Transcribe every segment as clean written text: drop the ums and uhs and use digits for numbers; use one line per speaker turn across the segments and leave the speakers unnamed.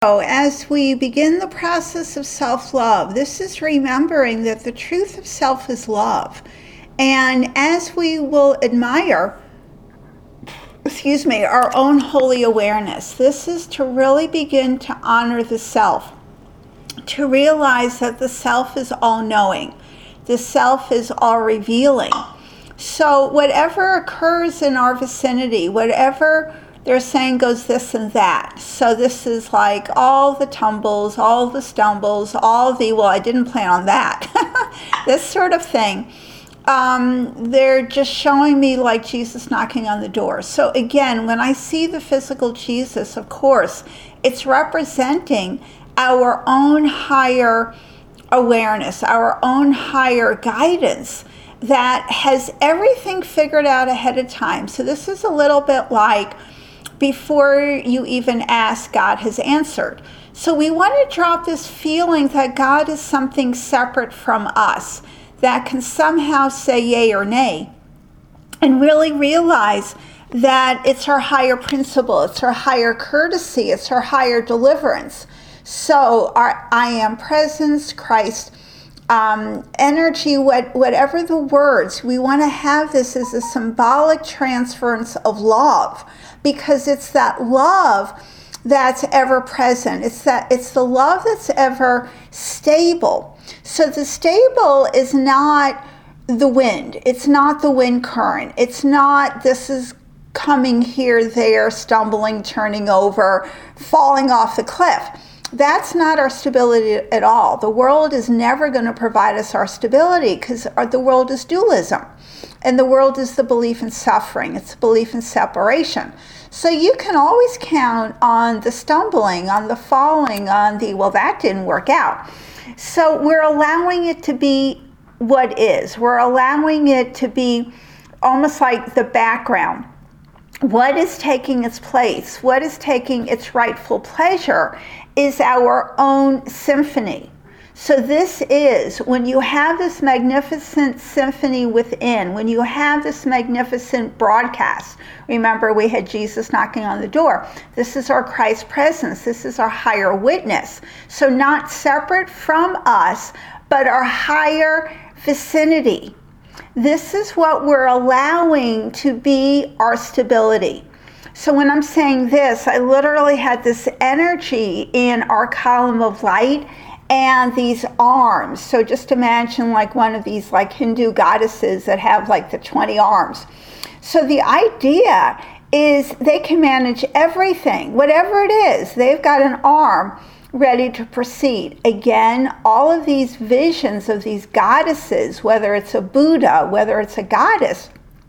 So as we begin the process of self-love, this is remembering that the truth of self is love. And as we will admire, our own holy awareness, this is to really begin to honor the self, to realize that the self is all-knowing, the self is all-revealing. So whatever occurs in our vicinity, whatever they're saying goes this and that. So this is like all the tumbles, all the stumbles, well, I didn't plan on that. This sort of thing. They're just showing me like Jesus knocking on the door. So again, when I see the physical Jesus, of course, it's representing our own higher awareness, our own higher guidance that has everything figured out ahead of time. So this is a little bit like before you even ask, God has answered. So we want to drop this feeling that God is something separate from us that can somehow say yay or nay, and really realize that it's our higher principle, it's our higher courtesy, it's our higher deliverance. So our I am presence, Christ, energy, whatever the words, we want to have this as a symbolic transference of love, because it's that love that's ever present. It's the love that's ever stable. So the stable is not the wind. It's not the wind current. It's not this is coming here, there, stumbling, turning over, falling off the cliff. That's not our stability at all. The world is never going to provide us our stability, because the world is dualism. And the world is the belief in suffering. It's the belief in separation. So you can always count on the stumbling, on the falling, on the, well, that didn't work out. So we're allowing it to be what is. We're allowing it to be almost like the background. What is taking its place, what is taking its rightful pleasure is our own symphony. So this is, when you have this magnificent symphony within, when you have this magnificent broadcast, remember we had Jesus knocking on the door. This is our Christ presence. This is our higher witness. So not separate from us, but our higher vicinity. This is what we're allowing to be our stability. So when I'm saying this, I literally had this energy in our column of light and these arms. So just imagine like one of these like Hindu goddesses that have like the 20 arms. So the idea is they can manage everything, whatever it is. They've got an arm ready to proceed. Again, all of these visions of these goddesses, whether it's a Buddha, whether it's a goddess,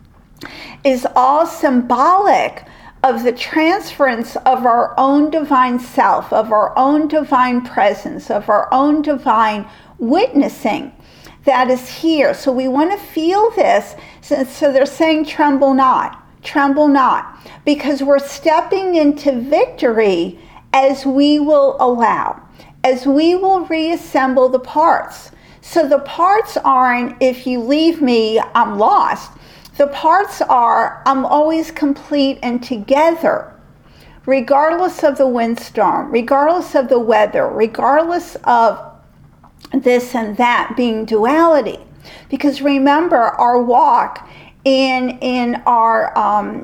is all symbolic of the transference of our own divine self, of our own divine presence, of our own divine witnessing that is here. So we want to feel this. So they're saying tremble not, because we're stepping into victory as we will allow, as we will reassemble the parts. So the parts aren't, if you leave me, I'm lost. The parts are, I'm always complete and together, regardless of the windstorm, regardless of the weather, regardless of this and that being duality. Because remember, our walk in our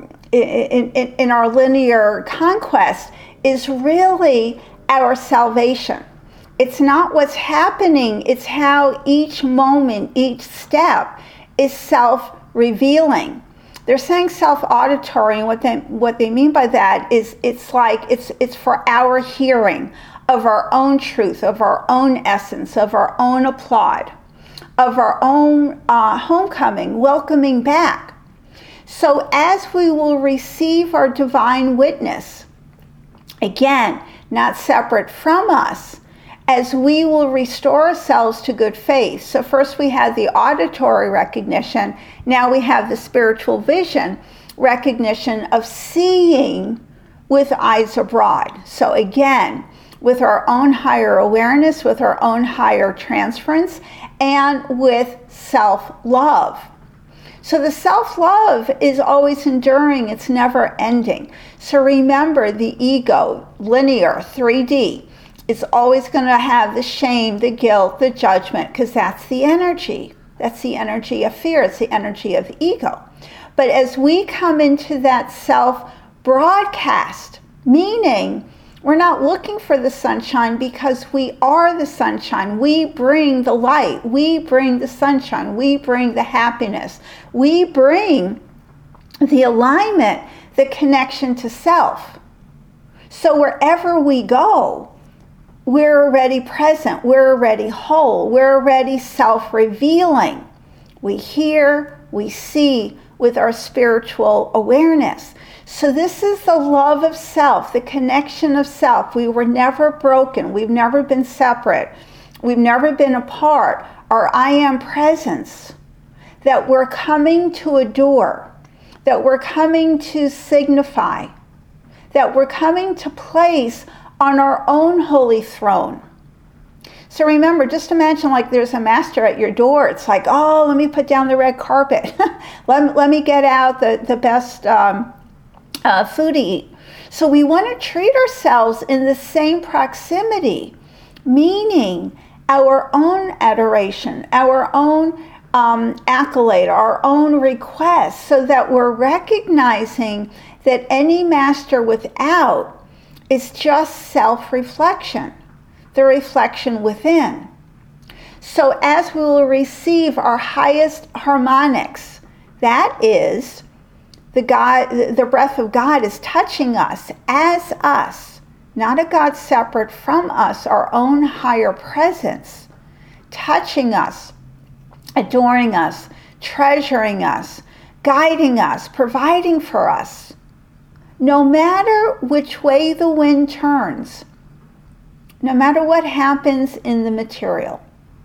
linear conquest is really our salvation. It's not what's happening, it's how each moment, each step is self-revealing. They're saying self-auditory, and what they mean by that is it's for our hearing of our own truth, of our own essence, of our own applaud, of our own homecoming, welcoming back. So as we will receive our divine witness, again, not separate from us, as we will restore ourselves to good faith. So first we had the auditory recognition, now we have the spiritual vision recognition of seeing with eyes abroad. So again, with our own higher awareness, with our own higher transference, and with self-love. So the self-love is always enduring. It's never ending. So remember, the ego, linear, 3D, is always going to have the shame, the guilt, the judgment, because that's the energy. That's the energy of fear. It's the energy of ego. But as we come into that self-broadcast, meaning we're not looking for the sunshine because we are the sunshine. We bring the light. We bring the sunshine. We bring the happiness. We bring the alignment, the connection to self. So wherever we go, we're already present. We're already whole. We're already self-revealing. We hear, we see with our spiritual awareness. So this is the love of self, the connection of self. We were never broken. We've never been separate. We've never been apart. Our I am presence that we're coming to adore, that we're coming to signify, that we're coming to place on our own holy throne. So remember, just imagine like there's a master at your door. It's like, oh, let me put down the red carpet. let me get out the best food to eat. So we want to treat ourselves in the same proximity, meaning our own adoration, our own accolade, our own request, so that we're recognizing that any master without is just self-reflection, the reflection within. So as we will receive our highest harmonics, that is, the breath of God is touching us as us, not a God separate from us, our own higher presence, touching us, adoring us, treasuring us, guiding us, providing for us. No matter which way the wind turns, no matter what happens in the material.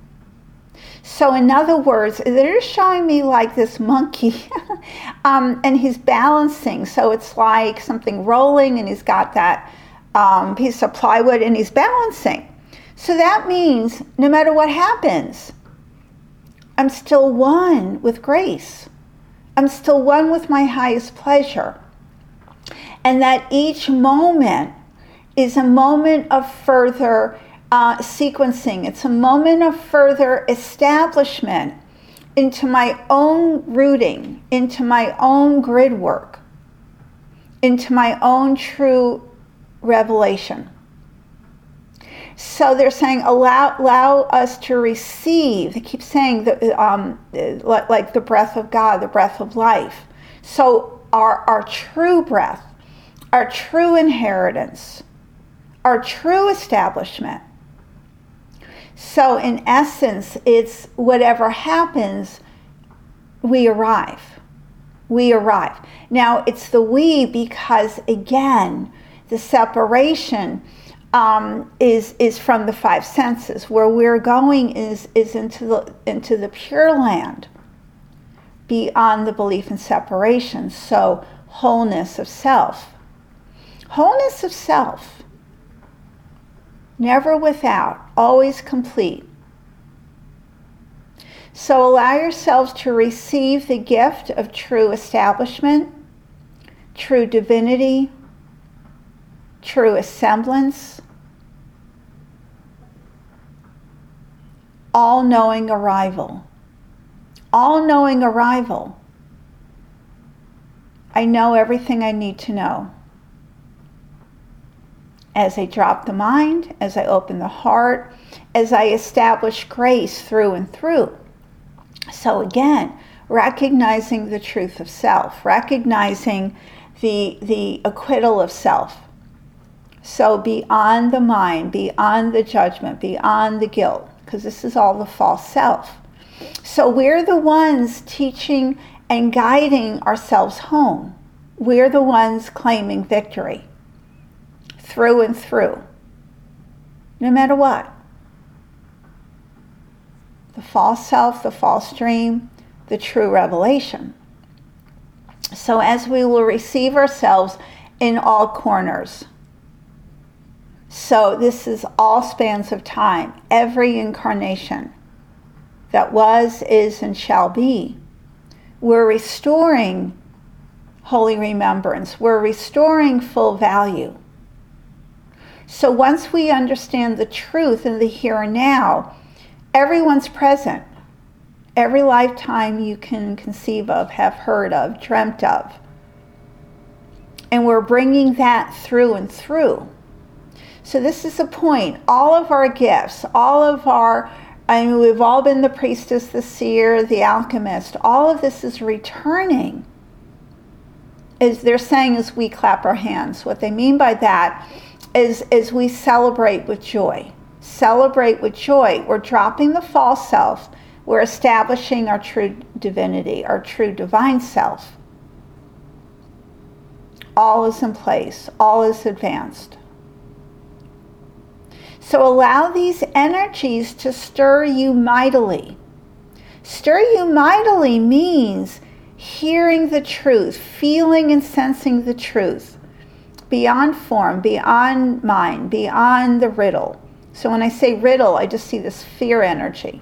So in other words, they're showing me like this monkey and he's balancing. So it's like something rolling and he's got that piece of plywood and he's balancing. So that means no matter what happens, I'm still one with grace. I'm still one with my highest pleasure. And that each moment is a moment of further sequencing. It's a moment of further establishment into my own rooting, into my own grid work, into my own true revelation. So they're saying, allow us to receive. They keep saying that, like the breath of God, the breath of life. So our true breath, our true inheritance, our true establishment. So in essence, it's whatever happens, we arrive. We arrive. Now, it's the we because, again, the separation is from the five senses. Where we're going is into the Pure Land, beyond the belief in separation. So wholeness of self. Wholeness of self. Never without, always complete. So allow yourselves to receive the gift of true establishment, true divinity, true assemblance, all-knowing arrival. All-knowing arrival. I know everything I need to know. As I drop the mind, as I open the heart, as I establish grace through and through. So again, recognizing the truth of self, recognizing the acquittal of self. So beyond the mind, beyond the judgment, beyond the guilt, because this is all the false self. So we're the ones teaching and guiding ourselves home. We're the ones claiming victory. Through and through, no matter what. The false self, the false dream, the true revelation. So as we will receive ourselves in all corners. So this is all spans of time, every incarnation that was, is, and shall be. we're restoring holy remembrance. We're restoring full value. So once we understand the truth in the here and now, everyone's present. Every lifetime you can conceive of, have heard of, dreamt of. And we're bringing that through and through. So this is the point. All of our gifts, we've all been the priestess, the seer, the alchemist. All of this is returning. As they're saying as we clap our hands. What they mean by that is we celebrate with joy. Celebrate with joy. We're dropping the false self. We're establishing our true divinity, our true divine self. All is in place. All is advanced. So allow these energies to stir you mightily. Stir you mightily means hearing the truth, feeling and sensing the truth, beyond form, beyond mind, beyond the riddle. So when I say riddle, I just see this fear energy.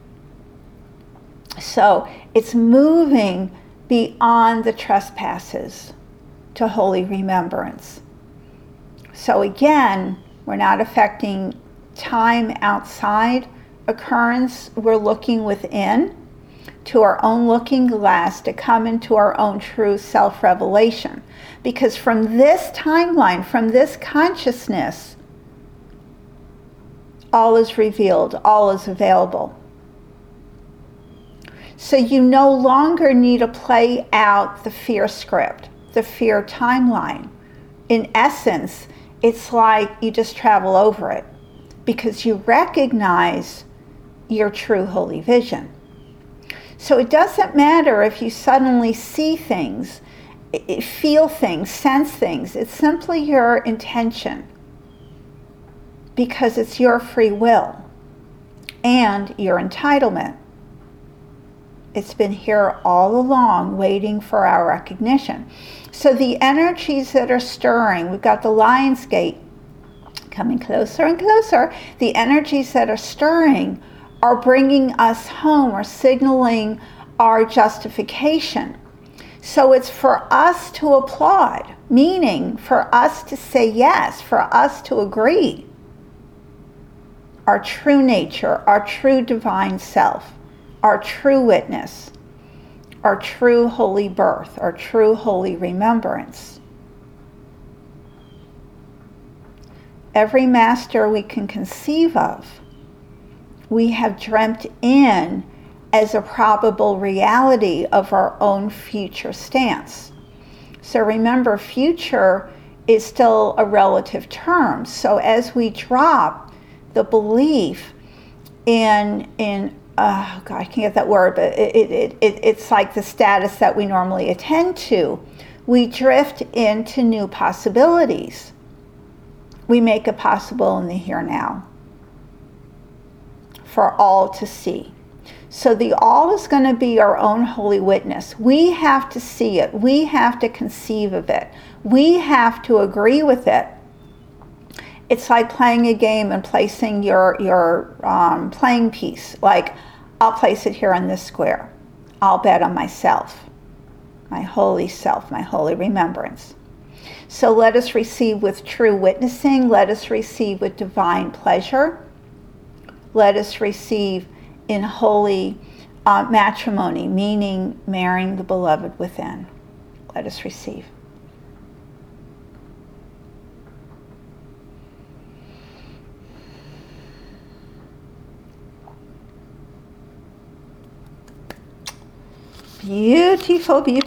So it's moving beyond the trespasses to holy remembrance. So again, we're not affecting time outside occurrence. We're looking within to our own looking glass to come into our own true self-revelation. Because from this timeline, from this consciousness, all is revealed, all is available. So you no longer need to play out the fear script, the fear timeline. In essence, it's like you just travel over it because you recognize your true holy vision. So it doesn't matter if you suddenly see things, feel things, sense things. It's simply your intention because it's your free will and your entitlement. It's been here all along waiting for our recognition. So the energies that are stirring, we've got the Lion's Gate coming closer and closer. The energies that are stirring are bringing us home or signaling our justification. So it's for us to applaud, meaning for us to say yes, for us to agree. Our true nature, our true divine self, our true witness, our true holy birth, our true holy remembrance. Every master we can conceive of, we have dreamt in as a probable reality of our own future stance. So remember, future is still a relative term. So as we drop the belief in oh God, I can't get that word, but it's like the status that we normally attend to. We drift into new possibilities. We make it possible in the here now for all to see. So the all is going to be our own holy witness. We have to see it. We have to conceive of it. We have to agree with it. It's like playing a game and placing your playing piece. Like, I'll place it here on this square. I'll bet on myself, my holy self, my holy remembrance. So let us receive with true witnessing. Let us receive with divine pleasure. Let us receive in holy matrimony, meaning marrying the beloved within. Let us receive. Beautiful, beautiful.